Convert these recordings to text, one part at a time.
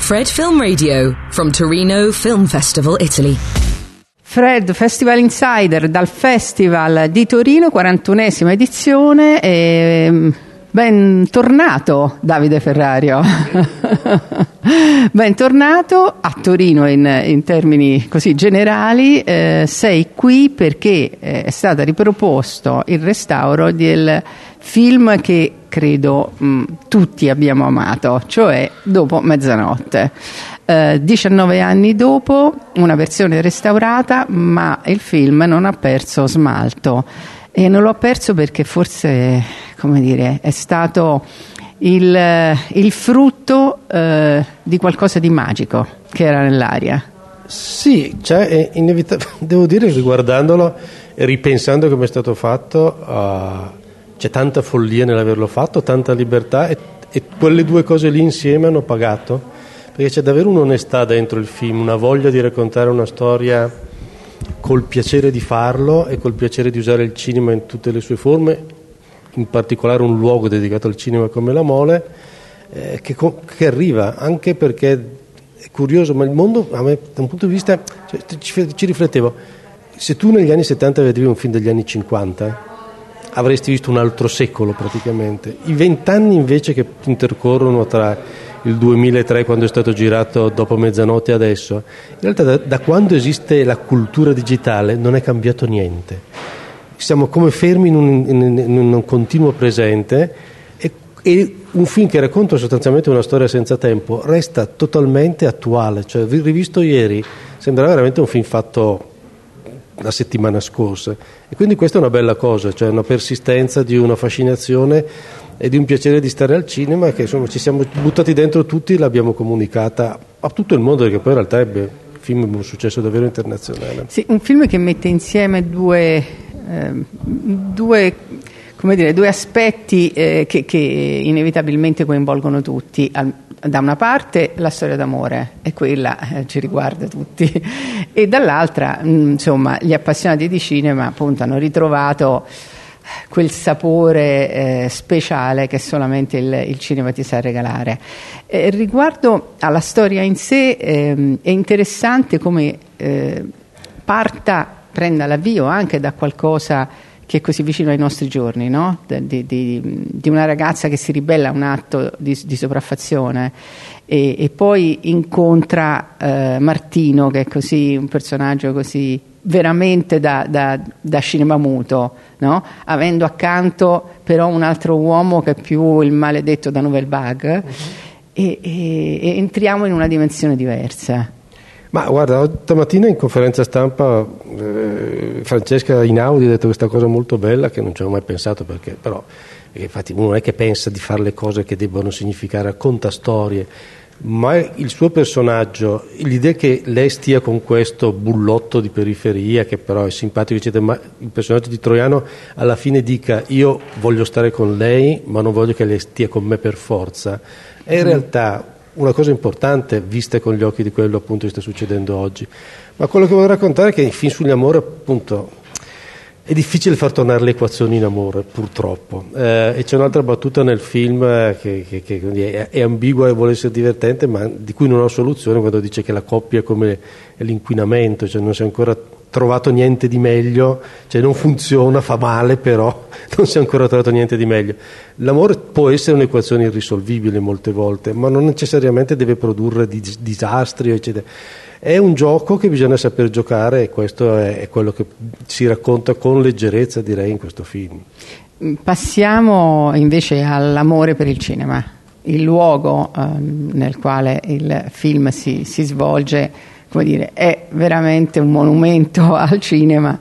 Fred Film Radio from Torino Film Festival, Italy. Fred Festival Insider dal Festival di Torino, 41esima edizione. Bentornato Davide Ferrario. Bentornato a Torino in termini così generali. Sei qui perché è stato riproposto il restauro del film che credo tutti abbiamo amato, cioè Dopo mezzanotte. 19 anni dopo, una versione restaurata, ma il film non ha perso smalto. E non l'ho perso perché forse, come dire, è stato il frutto di qualcosa di magico che era nell'aria. Sì, cioè, devo dire che riguardandolo e ripensando come è stato fatto, c'è tanta follia nell'averlo fatto, tanta libertà e quelle due cose lì insieme hanno pagato, perché c'è davvero un'onestà dentro il film, una voglia di raccontare una storia col piacere di farlo e col piacere di usare il cinema in tutte le sue forme, in particolare un luogo dedicato al cinema come la Mole, che arriva, anche perché è curioso, ma il mondo, a me, da un punto di vista, cioè, ci riflettevo, se tu negli anni 70 vedevi un film degli anni 50 avresti visto un altro secolo praticamente. I 20 anni invece che intercorrono tra il 2003, quando è stato girato Dopo mezzanotte, e adesso, in realtà da quando esiste la cultura digitale non è cambiato niente. Siamo come fermi in un continuo presente e un film che racconta sostanzialmente una storia senza tempo resta totalmente attuale. Cioè, rivisto ieri, sembrava veramente un film fatto la settimana scorsa, e quindi questa è una bella cosa, cioè una persistenza di una fascinazione e di un piacere di stare al cinema che insomma ci siamo buttati dentro tutti e l'abbiamo comunicata a tutto il mondo, perché poi in realtà ebbe un successo davvero internazionale. Sì, un film che mette insieme due aspetti che inevitabilmente coinvolgono tutti. Da una parte la storia d'amore, e quella ci riguarda tutti, e dall'altra insomma gli appassionati di cinema appunto hanno ritrovato quel sapore speciale che solamente il cinema ti sa regalare. Riguardo alla storia in sé, è interessante come prenda l'avvio anche da qualcosa che è così vicino ai nostri giorni, no? Di una ragazza che si ribella a un atto di sopraffazione e poi incontra Martino, che è così un personaggio così veramente da cinema muto, no? Avendo accanto però un altro uomo che è più il maledetto da Nouvelle Vague, e entriamo in una dimensione diversa. Ma guarda, stamattina in conferenza stampa Francesca Inaudi ha detto questa cosa molto bella che non ci avevo mai pensato, perché infatti uno non è che pensa di fare le cose che debbano significare, racconta storie, ma il suo personaggio, l'idea che lei stia con questo bullotto di periferia che però è simpatico, eccetera, ma il personaggio di Troiano alla fine dica io voglio stare con lei ma non voglio che lei stia con me per forza, è in realtà una cosa importante vista con gli occhi di quello appunto che sta succedendo oggi. Ma quello che voglio raccontare è che i film sugli amore appunto è difficile far tornare le equazioni in amore, purtroppo, e c'è un'altra battuta nel film che è ambigua e vuole essere divertente, ma di cui non ho soluzione, quando dice che la coppia è come l'inquinamento, cioè non si è ancora trovato niente di meglio, cioè non funziona, fa male, però non si è ancora trovato niente di meglio. L'amore può essere un'equazione irrisolvibile molte volte, ma non necessariamente deve produrre disastri, eccetera. È un gioco che bisogna saper giocare, e questo è quello che si racconta con leggerezza, direi, in questo film. Passiamo invece all'amore per il cinema, il luogo nel quale il film si svolge, come dire, è veramente un monumento al cinema,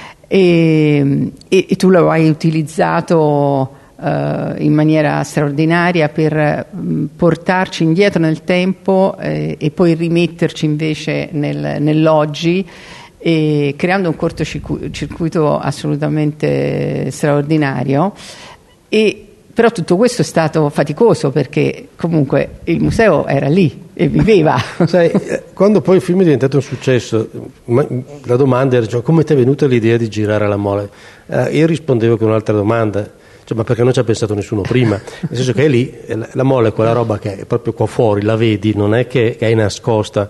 e tu lo hai utilizzato in maniera straordinaria per portarci indietro nel tempo e poi rimetterci invece nell'oggi, creando un cortocircuito assolutamente straordinario. Però tutto questo è stato faticoso, perché comunque il museo era lì e viveva. Sai, quando poi il film è diventato un successo, la domanda era, cioè, come ti è venuta l'idea di girare alla Mole? Io rispondevo con un'altra domanda, cioè, ma perché non ci ha pensato nessuno prima? Nel senso che è lì, la mole è quella roba che è proprio qua fuori, la vedi, non è che è nascosta.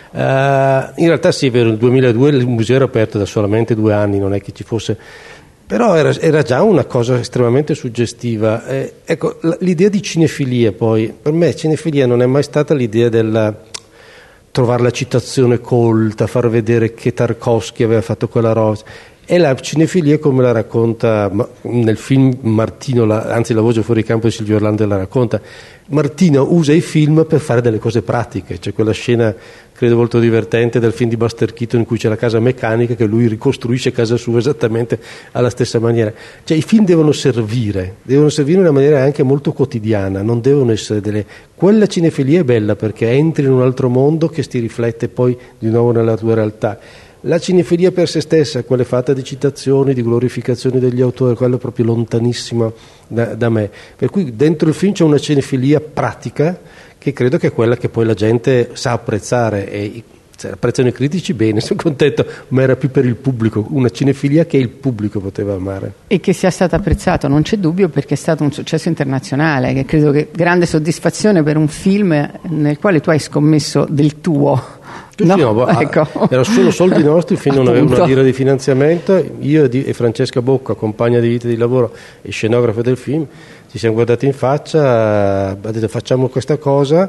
In realtà sì, è vero, nel 2002 il museo era aperto da solamente 2 anni, non è che ci fosse, però era già una cosa estremamente suggestiva. Ecco, l'idea di cinefilia, poi per me cinefilia non è mai stata l'idea del trovare la citazione colta, far vedere che Tarkovsky aveva fatto quella roba. È la cinefilia come la racconta nel film Martino, anzi La voce fuori campo di Silvio Orlando la racconta. Martino usa i film per fare delle cose pratiche, c'è quella scena credo molto divertente del film di Buster Keaton in cui c'è la casa meccanica che lui ricostruisce casa sua esattamente alla stessa maniera. Cioè i film devono servire in una maniera anche molto quotidiana, non devono essere quella cinefilia è bella perché entri in un altro mondo che ti riflette poi di nuovo nella tua realtà. La cinefilia per se stessa, quella fatta di citazioni, di glorificazioni degli autori, quello è proprio lontanissimo da me. Per cui dentro il film c'è una cinefilia pratica che credo che è quella che poi la gente sa apprezzare e se apprezzano i critici bene, sono contento, ma era più per il pubblico, una cinefilia che il pubblico poteva amare. E che sia stato apprezzato, non c'è dubbio, perché è stato un successo internazionale, che credo che grande soddisfazione per un film nel quale tu hai scommesso del tuo. No? Ecco. Era solo soldi nostri, il film non aveva una lira di finanziamento. Io e Francesca Bocca, compagna di vita e di lavoro e scenografa del film, ci siamo guardati in faccia, ha detto facciamo questa cosa.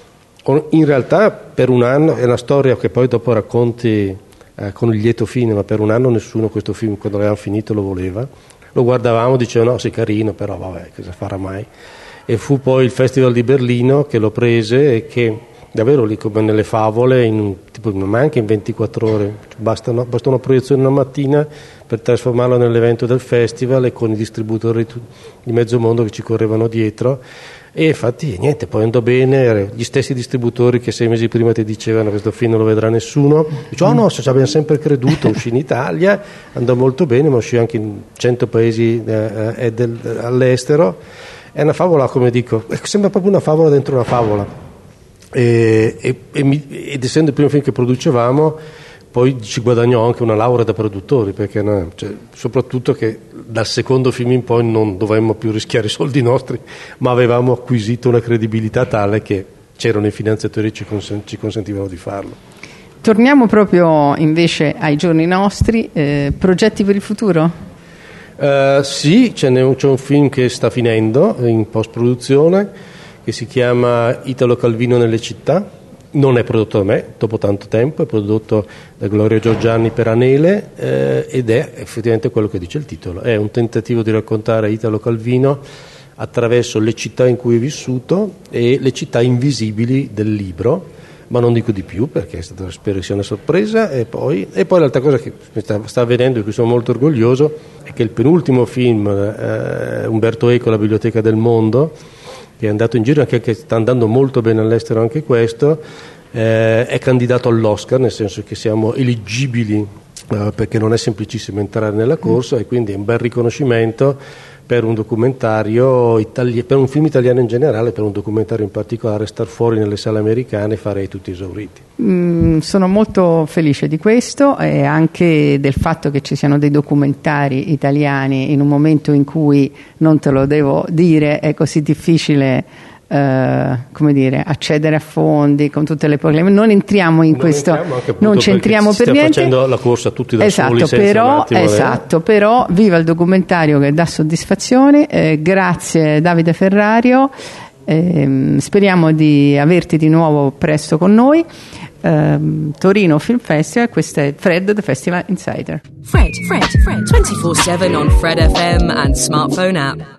In realtà per un anno è una storia che poi dopo racconti con il lieto fine, ma per un anno nessuno questo film quando l'avevamo finito lo voleva, lo guardavamo, diceva no, sei carino, però vabbè, cosa farà mai? E fu poi il Festival di Berlino che lo prese e che davvero lì come nelle favole, ma anche in 24 ore, basta una proiezione una mattina per trasformarlo nell'evento del festival e con i distributori di mezzo mondo che ci correvano dietro. E infatti niente, poi andò bene, gli stessi distributori che 6 mesi prima ti dicevano questo film non lo vedrà nessuno, dice no, ci abbiamo sempre creduto, uscì in Italia, andò molto bene, ma uscì anche in 100 paesi all'estero. È una favola, come dico, sembra proprio una favola dentro una favola. Ed essendo il primo film che producevamo poi ci guadagnò anche una laurea da produttori, perché soprattutto che dal secondo film in poi non dovemmo più rischiare i soldi nostri, ma avevamo acquisito una credibilità tale che c'erano i finanziatori che ci consentivano di farlo. Torniamo proprio invece ai giorni nostri, progetti per il futuro? Sì, c'è un film che sta finendo in post-produzione che si chiama Italo Calvino nelle città. Non è prodotto da me, dopo tanto tempo, è prodotto da Gloria Giorgiani per Anele ed è effettivamente quello che dice il titolo. È un tentativo di raccontare Italo Calvino attraverso le città in cui è vissuto e le città invisibili del libro, ma non dico di più perché spero che sia una sorpresa. E poi l'altra cosa che sta avvenendo, di cui sono molto orgoglioso, è che il penultimo film, Umberto Eco, La biblioteca del mondo, che è andato in giro, anche che sta andando molto bene all'estero anche questo, è candidato all'Oscar, nel senso che siamo eligibili perché non è semplicissimo entrare nella corsa e quindi è un bel riconoscimento per un documentario per un film italiano in generale, per un documentario in particolare, star fuori nelle sale americane e farei tutti esauriti. Sono molto felice di questo e anche del fatto che ci siano dei documentari italiani in un momento in cui, non te lo devo dire, è così difficile accedere a fondi con tutte le problemi. Non entriamo in questo, non ci entriamo per niente. Stiamo facendo la corsa tutti da soli, senza un attimo, però viva il documentario che dà soddisfazione. Grazie Davide Ferrario, speriamo di averti di nuovo presto con noi. Torino Film Festival, questo è Fred, The Festival Insider. Fred 24/7 on Fred FM and smartphone app.